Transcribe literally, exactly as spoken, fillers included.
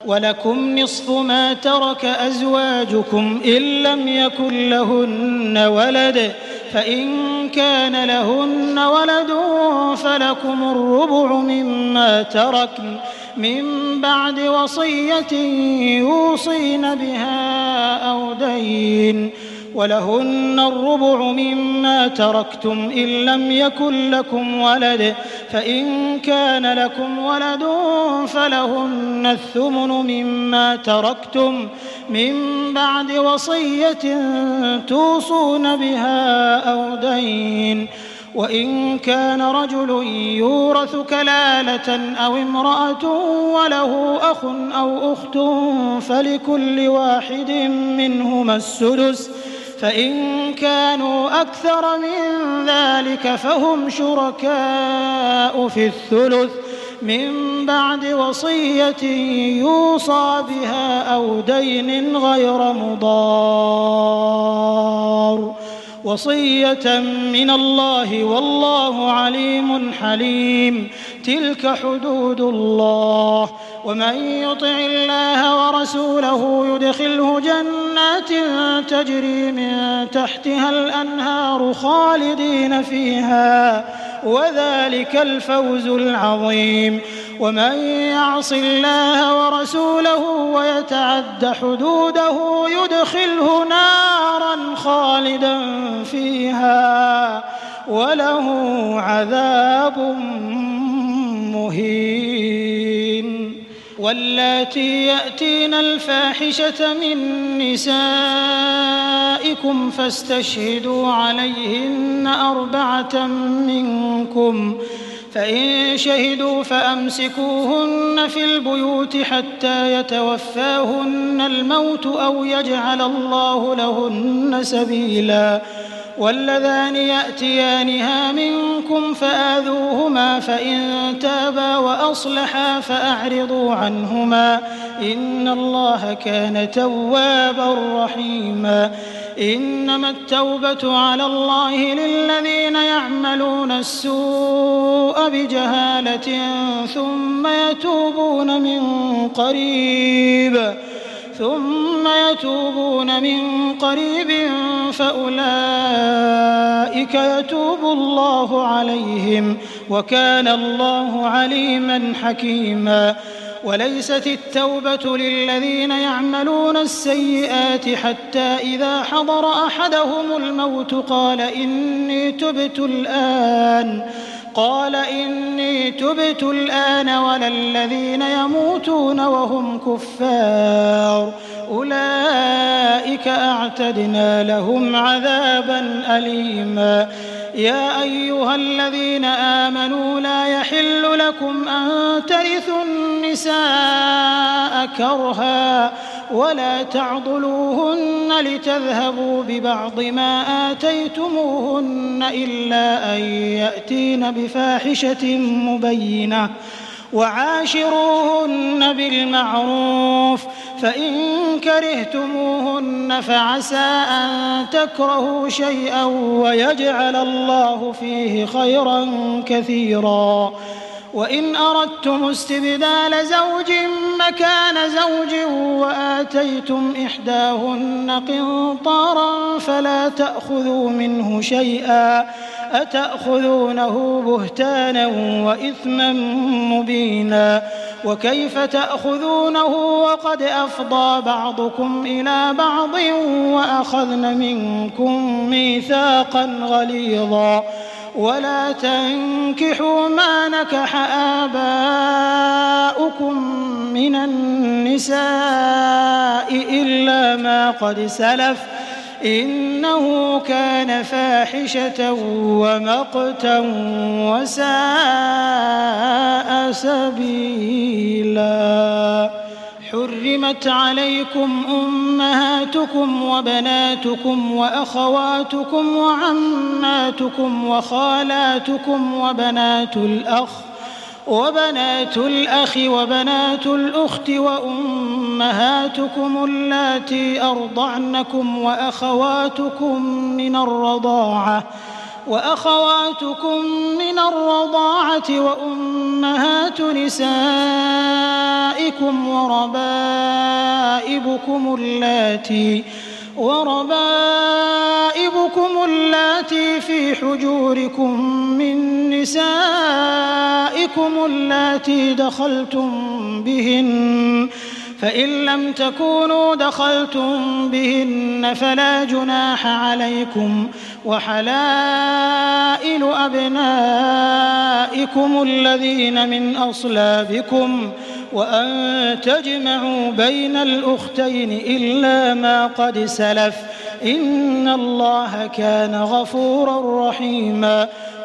ولكم نصف ما ترك أزواجكم إن لم يكن لهن ولد فإن كان لهن ولد فلكم الربع مما تركن من بعد وصية يوصين بها أو دين ولهن الربع مما تركتم إن لم يكن لكم ولد فإن كان لكم ولد فلهن الثمن مما تركتم من بعد وصية توصون بها أو دين وإن كان رجل يورث كلالة أو امرأة وله أخ أو أخت فلكل واحد منهما السدس فإن كانوا أكثر من ذلك فهم شركاء في الثلث من بعد وصية يوصى بها أو دين غير مضار وصية من الله والله عليم حليم تلك حدود الله ومن يطع الله ورسوله يدخله جنات تجري من تحتها الأنهار خالدين فيها وذلك الفوز العظيم ومن يعص الله ورسوله ويتعد حدوده يدخله نارا خالدا فيها وله عذاب مهين واللاتي يأتين الفاحشة من نسائكم فاستشهدوا عليهن أربعة منكم فإن شهدوا فأمسكوهن في البيوت حتى يتوفاهن الموت أو يجعل الله لهن سبيلا واللذان يأتيانها منكم فآذوهما فإن تابا وأصلحا فأعرضوا عنهما إن الله كان توابا رحيما إنما التوبة على الله للذين يعملون السوء بجهالة ثم يتوبون من قريب ثم يتوبون من قريب فأولئك يتوب الله عليهم وكان الله عليما حكيما وليست التوبة للذين يعملون السيئات حتى إذا حضر أحدهم الموت قال إني تبت الآن قال إني تبت الآن ولا الذين يموتون وهم كفار أولئك أعتدنا لهم عذابا أليما يا أيها الذين آمنوا لا يحل لكم أن ترثوا النساء كرها ولا تعضلوهن لتذهبوا ببعض ما آتيتموهن إلا أن يأتين بفاحشة مبينة وعاشروهن بالمعروف فإن كرهتموهن فعسى أن تكرهوا شيئا ويجعل الله فيه خيرا كثيرا وإن أردتم استبدال زوج مكان زوج وآتيتم إحداهن قنطارا فلا تأخذوا منه شيئا أتأخذونه بهتانا وإثما مبينا وكيف تأخذونه وقد أفضى بعضكم إلى بعض وأخذن منكم ميثاقا غليظا ولا تنكحوا ما نكح آباؤكم من النساء إلا ما قد سلف إنه كان فاحشة ومقتا وساء سبيلا حرمت عليكم أمهاتكم وبناتكم وأخواتكم وعماتكم وخالاتكم وبنات الأخ وبنات الأخ وبنات الأخت وأمهاتكم اللاتي أرضعنكم وأخواتكم من الرضاعة وأخواتكم من الرضاعة وأمهات نسائكم وربائبكم وربائبكم اللاتي وربائبكم اللاتي في حجوركم من نسائكم اللاتي دخلتم بهن، فإن لم تكونوا دخلتم بهن فلا جناح عليكم، وحلائل أبنائكم الذين من أصلابكم، وأن تجمعوا بين الأختين إلا ما قد سلف، إن الله كان غفورا رحيما.